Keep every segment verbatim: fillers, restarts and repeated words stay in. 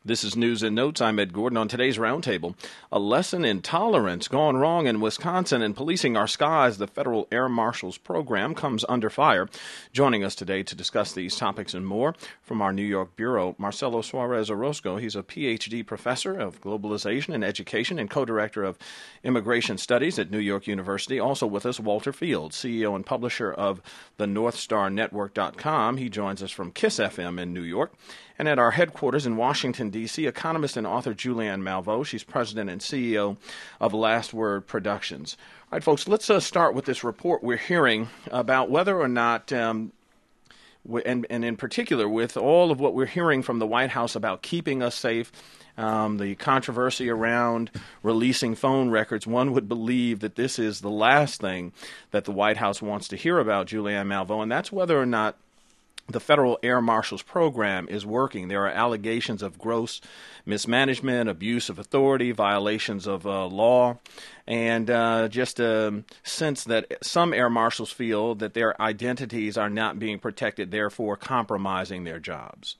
This is News and Notes. I'm Ed Gordon. On today's roundtable, a lesson in tolerance gone wrong in Wisconsin and policing our skies. The Federal Air Marshals Program comes under fire. Joining us today to discuss these topics and more from our New York bureau, Marcelo Suarez Orozco. He's a P H D professor of globalization and education and co-director of immigration studies at New York University. Also with us, Walter Field, C E O and publisher of the North Star Network dot com. He joins us from KISS F M in New York. And at our headquarters in Washington, D C, economist and author Julianne Malveaux. She's president and C E O of Last Word Productions. All right, folks, let's uh, start with this report we're hearing about whether or not, um, w- and, and in particular with all of what we're hearing from the White House about keeping us safe, um, the controversy around releasing phone records, one would believe that this is the last thing that the White House wants to hear about, Julianne Malveaux, and that's whether or not the Federal Air Marshals Program is working. There are allegations of gross mismanagement, abuse of authority, violations of uh, law, and uh, just a sense that some air marshals feel that their identities are not being protected, therefore compromising their jobs.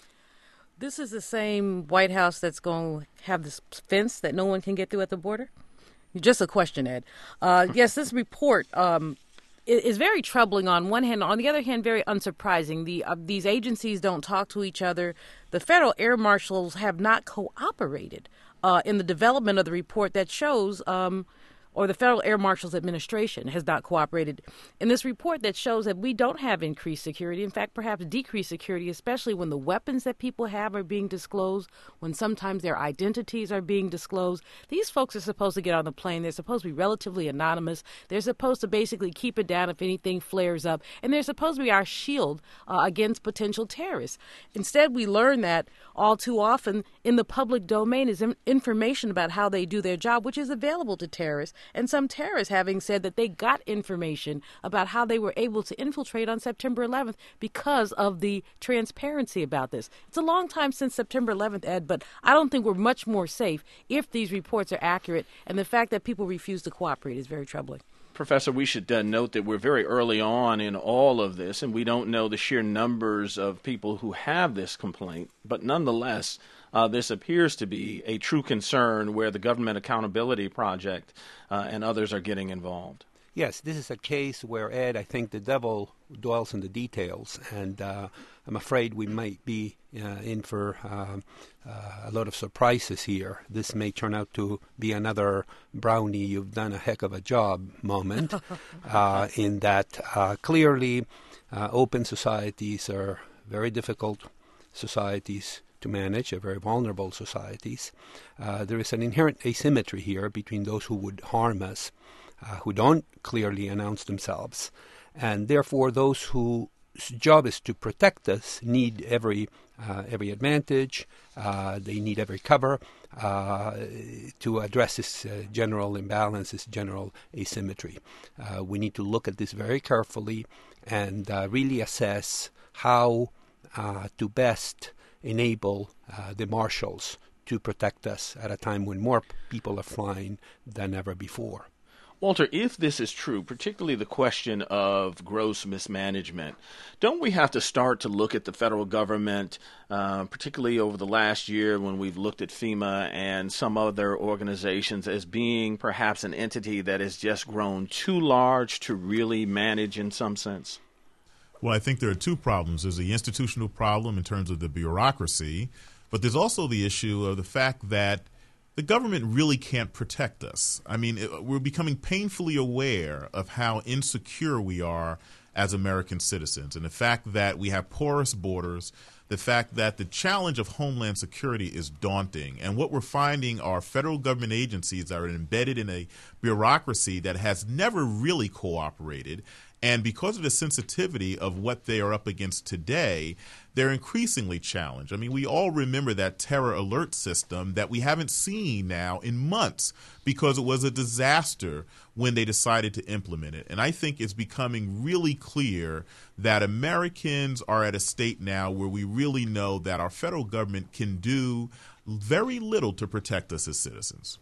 This is the same White House that's going to have this fence that no one can get through at the border? Just a question, Ed. Uh, yes, this report Um, is very troubling on one hand. On the other hand, very unsurprising. The uh, these agencies don't talk to each other. The federal air marshals have not cooperated uh, in the development of the report that shows, um, or the Federal Air Marshals Administration has not cooperated in this report that shows that we don't have increased security. In fact, perhaps decreased security, especially when the weapons that people have are being disclosed, when sometimes their identities are being disclosed. These folks are supposed to get on the plane. They're supposed to be relatively anonymous. They're supposed to basically keep it down if anything flares up. And they're supposed to be our shield uh, against potential terrorists. Instead, we learn that all too often in the public domain is information about how they do their job, which is available to terrorists. And some terrorists having said that they got information about how they were able to infiltrate on September eleventh because of the transparency about this. It's a long time since September eleventh, Ed, but I don't think we're much more safe if these reports are accurate. And the fact that people refuse to cooperate is very troubling. Professor, we should uh, note that we're very early on in all of this, and we don't know the sheer numbers of people who have this complaint. But nonetheless, uh, this appears to be a true concern where the Government Accountability Project uh, and others are getting involved. Yes, this is a case where, Ed, I think the devil dwells in the details, and uh, I'm afraid we might be uh, in for uh, uh, a lot of surprises here. This may turn out to be another Brownie, you've done a heck of a job moment, uh, in that uh, clearly uh, open societies are very difficult societies to manage, are very vulnerable societies. Uh, there is an inherent asymmetry here between those who would harm us, Uh, who don't clearly announce themselves, and therefore those whose job is to protect us need every uh, every advantage. Uh, they need every cover uh, to address this uh, general imbalance, this general asymmetry. Uh, we need to look at this very carefully and uh, really assess how uh, to best enable uh, the marshals to protect us at a time when more people are flying than ever before. Walter, if this is true, particularly the question of gross mismanagement, don't we have to start to look at the federal government, uh, particularly over the last year when we've looked at FEMA and some other organizations as being perhaps an entity that has just grown too large to really manage in some sense? Well, I think there are two problems. There's the institutional problem in terms of the bureaucracy, but there's also the issue of the fact that the government really can't protect us. I mean, it, we're becoming painfully aware of how insecure we are as American citizens, and the fact that we have porous borders, the fact that the challenge of homeland security is daunting. And what we're finding are federal government agencies that are embedded in a bureaucracy that has never really cooperated. And because of the sensitivity of what they are up against today, they're increasingly challenged. I mean, we all remember that terror alert system that we haven't seen now in months because it was a disaster when they decided to implement it. And I think it's becoming really clear that Americans are at a state now where we really know that our federal government can do very little to protect us as citizens.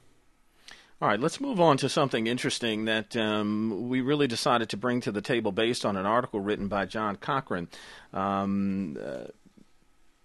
All right, let's move on to something interesting that um, we really decided to bring to the table based on an article written by John Cochran. Um, uh,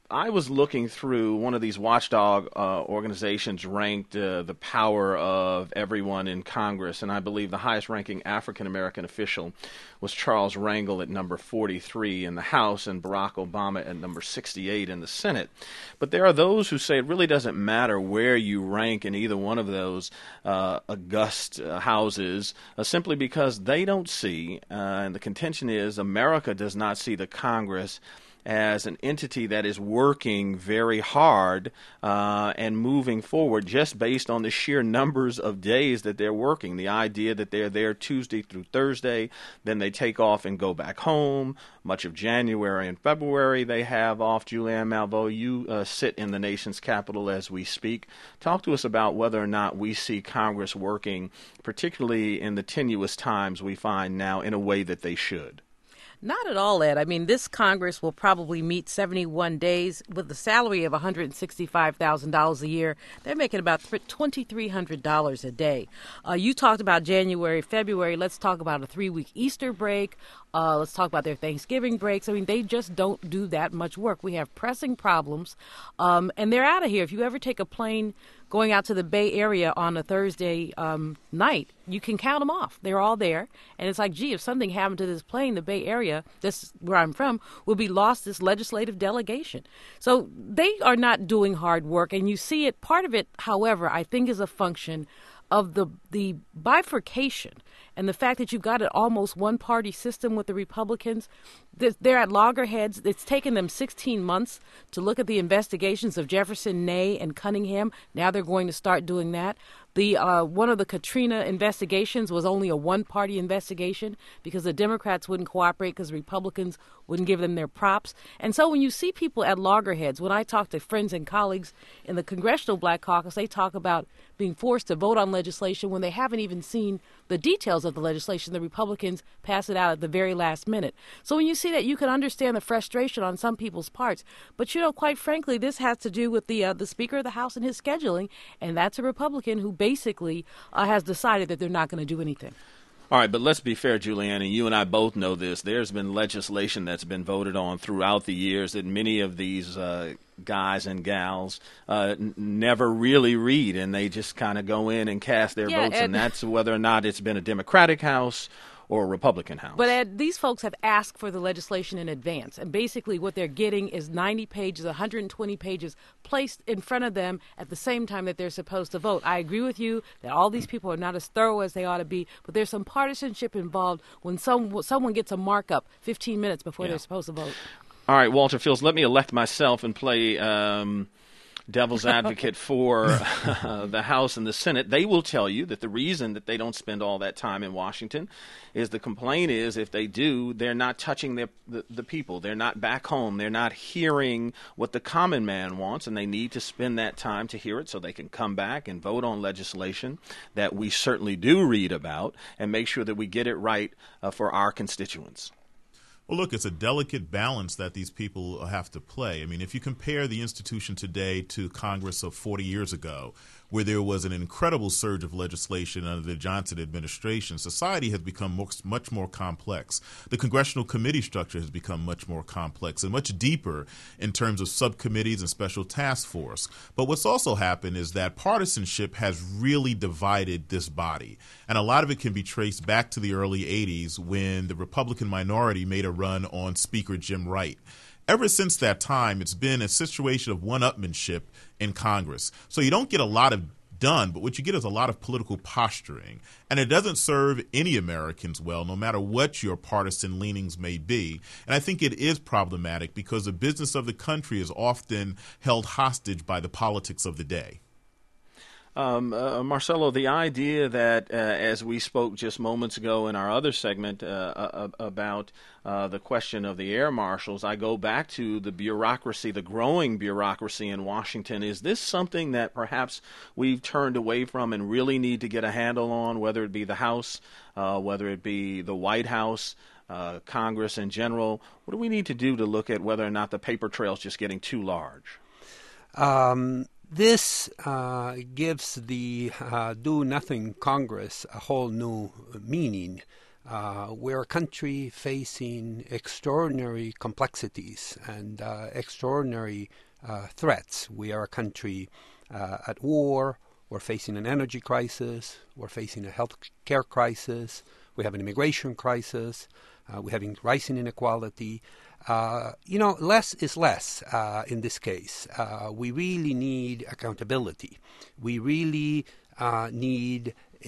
I was looking through one of these watchdog uh, organizations ranked uh, the power of everyone in Congress, and I believe the highest-ranking African-American official was Charles Rangel at number forty-three in the House and Barack Obama at number sixty-eight in the Senate. But there are those who say it really doesn't matter where you rank in either one of those uh, august uh, houses, uh, simply because they don't see, uh, and the contention is America does not see the Congress as an entity that is working very hard uh, and moving forward just based on the sheer numbers of days that they're working. The idea that they're there Tuesday through Thursday, then they take off and go back home. Much of January and February they have off. Julianne Malveaux, you uh, sit in the nation's capital as we speak. Talk to us about whether or not we see Congress working, particularly in the tenuous times we find now, in a way that they should. Not at all, Ed. I mean, this Congress will probably meet seventy-one days with a salary of one hundred sixty-five thousand dollars a year. They're making about two thousand three hundred dollars a day. Uh, you talked about January, February. Let's talk about a three-week Easter break. Uh, let's talk about their Thanksgiving breaks. I mean, they just don't do that much work. We have pressing problems, um, and they're out of here. If you ever take a plane going out to the Bay Area on a Thursday um, night, you can count them off. They're all there. And it's like, gee, if something happened to this plane, the Bay Area, this is where I'm from, will be lost this legislative delegation. So they are not doing hard work. And you see it. Part of it, however, I think is a function of the the bifurcation and the fact that you've got an almost one-party system with the Republicans. They're at loggerheads. It's taken them sixteen months to look at the investigations of Jefferson, Ney, and Cunningham. Now they're going to start doing that. The uh, one of the Katrina investigations was only a one-party investigation because the Democrats wouldn't cooperate because Republicans wouldn't give them their props. And so when you see people at loggerheads, when I talk to friends and colleagues in the Congressional Black Caucus, they talk about being forced to vote on legislation when they haven't even seen the details of the legislation. The Republicans pass it out at the very last minute. So when you see that, you can understand the frustration on some people's parts. But, you know, quite frankly, this has to do with the uh, the Speaker of the House and his scheduling, and that's a Republican who basically uh, has decided that they're not going to do anything. All right, but let's be fair, Julianne, and you and I both know this. There's been legislation that's been voted on throughout the years that many of these uh, guys and gals uh, n- never really read, and they just kind of go in and cast their yeah, votes, and, and that's whether or not it's been a Democratic House or a Republican House. But Ed, these folks have asked for the legislation in advance, and basically what they're getting is ninety pages, one hundred twenty pages placed in front of them at the same time that they're supposed to vote. I agree with you that all these people are not as thorough as they ought to be, but there's some partisanship involved when some someone gets a markup fifteen minutes before yeah. they're supposed to vote. All right, Walter Fields, let me elect myself and play Um devil's advocate for uh, the House and the Senate. They will tell you that the reason that they don't spend all that time in Washington is the complaint is if they do, they're not touching their, the, the people. They're not back home. They're not hearing what the common man wants, and they need to spend that time to hear it so they can come back and vote on legislation that we certainly do read about and make sure that we get it right uh, for our constituents. Well, look, it's a delicate balance that these people have to play. I mean, if you compare the institution today to Congress of forty years ago, where there was an incredible surge of legislation under the Johnson administration, society has become more, much more complex. The congressional committee structure has become much more complex and much deeper in terms of subcommittees and special task force. But what's also happened is that partisanship has really divided this body. And a lot of it can be traced back to the early eighties when the Republican minority made a run on Speaker Jim Wright. Ever since that time, it's been a situation of one-upmanship in Congress. So you don't get a lot of done, but what you get is a lot of political posturing. And it doesn't serve any Americans well, no matter what your partisan leanings may be. And I think it is problematic because the business of the country is often held hostage by the politics of the day. Um, uh, Marcelo, the idea that, uh, as we spoke just moments ago in our other segment uh, uh, about uh, the question of the air marshals, I go back to the bureaucracy, the growing bureaucracy in Washington. Is this something that perhaps we've turned away from and really need to get a handle on, whether it be the House, uh, whether it be the White House, uh, Congress in general? What do we need to do to look at whether or not the paper trail is just getting too large? Um. This uh, gives the uh, do-nothing Congress a whole new meaning. Uh, we're a country facing extraordinary complexities and uh, extraordinary uh, threats. We are a country uh, at war. We're facing an energy crisis. We're facing a health care crisis. We have an immigration crisis. Uh, we're having rising inequality. Uh, you know, less is less uh, in this case. Uh, we really need accountability. We really uh, need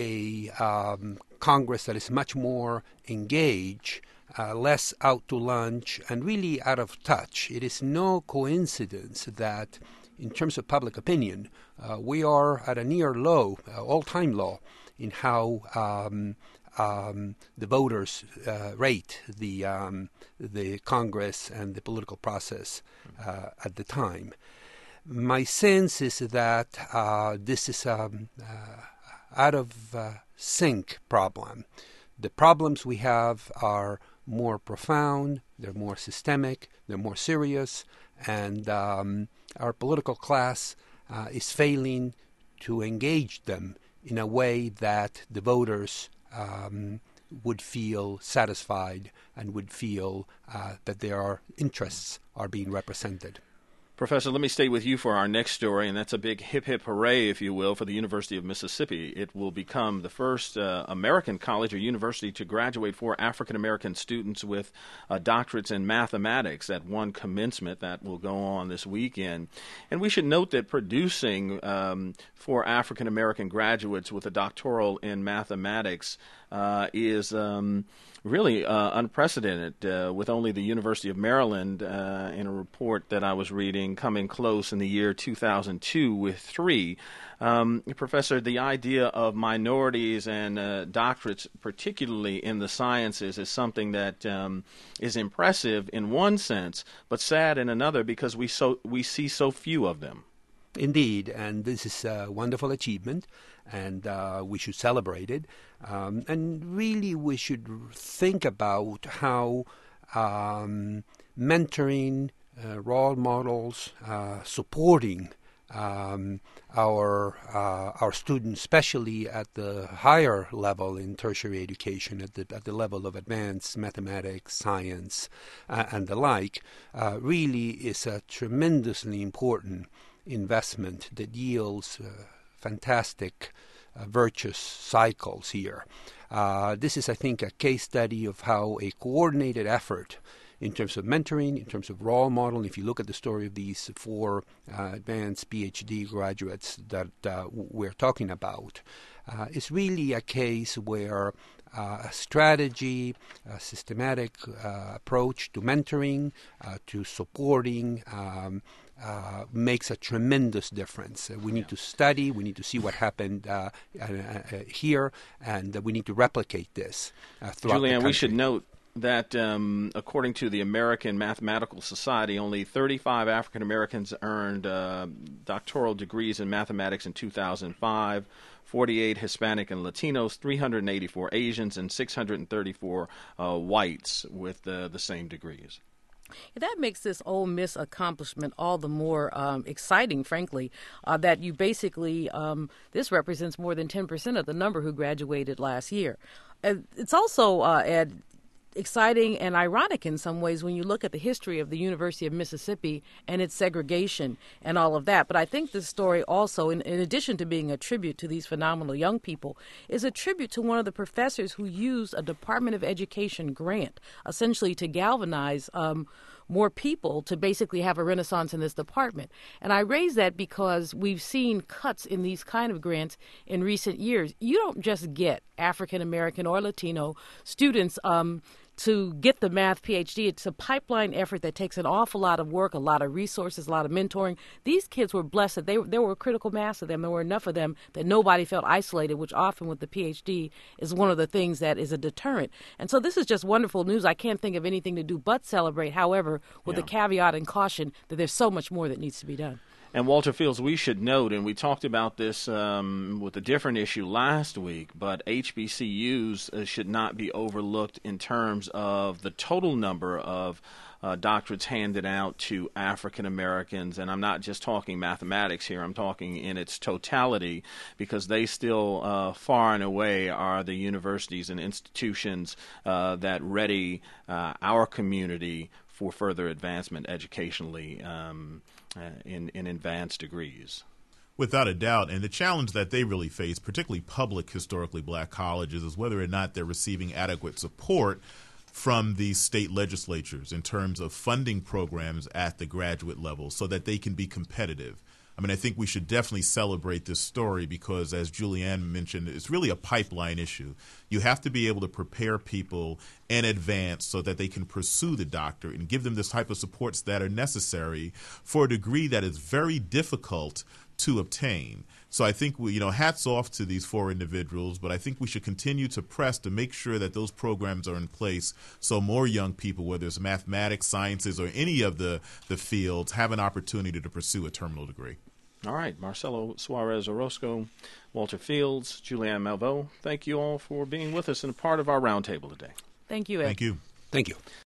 a um, Congress that is much more engaged, uh, less out to lunch, and really out of touch. It is no coincidence that in terms of public opinion, uh, we are at a near low, uh, all-time low, in how um, um, the voters uh, rate the um, the Congress and the political process uh, at the time. My sense is that uh, this is a um, uh, out of uh, sync problem. The problems we have are more profound, they're more systemic, they're more serious, and um, our political class uh, is failing to engage them in a way that the voters um, would feel satisfied and would feel uh, that their interests are being represented. Professor, let me stay with you for our next story, and that's a big hip hip hooray, if you will, for the University of Mississippi. It will become the first uh, American college or university to graduate four African American students with uh, doctorates in mathematics at one commencement that will go on this weekend. And we should note that producing um, four African American graduates with a doctoral in mathematics uh, is um, really uh, unprecedented, uh, with only the University of Maryland, uh, in a report that I was reading, coming close in the year two thousand two with three. Um, Professor, the idea of minorities and uh, doctorates, particularly in the sciences, is something that um, is impressive in one sense, but sad in another because we so we see so few of them. Indeed, and this is a wonderful achievement, and uh, we should celebrate it. Um, and really, we should think about how um, mentoring, uh, role models, uh, supporting um, our uh, our students, especially at the higher level in tertiary education, at the at the level of advanced mathematics, science, uh, and the like, uh, really is a tremendously important investment that yields uh, fantastic uh, virtuous cycles here. Uh, this is, I think, a case study of how a coordinated effort in terms of mentoring, in terms of role model. If you look at the story of these four uh, advanced PhD graduates that uh, we're talking about, uh, it's really a case where uh, a strategy, a systematic uh, approach to mentoring, uh, to supporting, um, Uh, makes a tremendous difference. Uh, we need to study, we need to see what happened uh, uh, uh, here, and uh, we need to replicate this uh, throughout Julianne, the country. we should note that um, according to the American Mathematical Society, only thirty-five African Americans earned uh, doctoral degrees in mathematics in two thousand five, forty-eight Hispanic and Latinos, three hundred eighty-four Asians, and six hundred thirty-four uh, whites with uh, the same degrees. That makes this Ole Miss accomplishment all the more um, exciting, frankly, uh, that you basically, um, this represents more than ten percent of the number who graduated last year. Uh, it's also, uh, Ed, exciting and ironic in some ways when you look at the history of the University of Mississippi and its segregation and all of that. But I think this story also, in, in addition to being a tribute to these phenomenal young people, is a tribute to one of the professors who used a Department of Education grant, essentially to galvanize um, more people to basically have a renaissance in this department. And I raise that because we've seen cuts in these kind of grants in recent years. You don't just get African American or Latino students um, to get the math PhD. It's a pipeline effort that takes an awful lot of work, a lot of resources, a lot of mentoring. These kids were blessed that they, there were a critical mass of them. There were enough of them that nobody felt isolated, which often with the PhD is one of the things that is a deterrent. And so this is just wonderful news. I can't think of anything to do but celebrate, however, with yeah. the caveat and caution that there's so much more that needs to be done. And Walter Fields, we should note, and we talked about this um, with a different issue last week, but H B C Us uh, should not be overlooked in terms of the total number of Uh, doctorates handed out to African Americans, and I'm not just talking mathematics here, I'm talking in its totality, because they still uh, far and away are the universities and institutions uh, that ready uh, our community for further advancement educationally um, uh, in, in advanced degrees. Without a doubt, and the challenge that they really face, particularly public historically black colleges, is whether or not they're receiving adequate support from the state legislatures in terms of funding programs at the graduate level so that they can be competitive. I mean, I think we should definitely celebrate this story because, as Julianne mentioned, it's really a pipeline issue. You have to be able to prepare people in advance so that they can pursue the doctorate and give them this type of supports that are necessary for a degree that is very difficult to obtain. So I think, we, you know, hats off to these four individuals, but I think we should continue to press to make sure that those programs are in place so more young people, whether it's mathematics, sciences, or any of the, the fields, have an opportunity to pursue a terminal degree. All right, Marcelo Suarez Orozco, Walter Fields, Julianne Malveaux, thank you all for being with us and a part of our roundtable today. Thank you, Ed. Thank you. Thank you.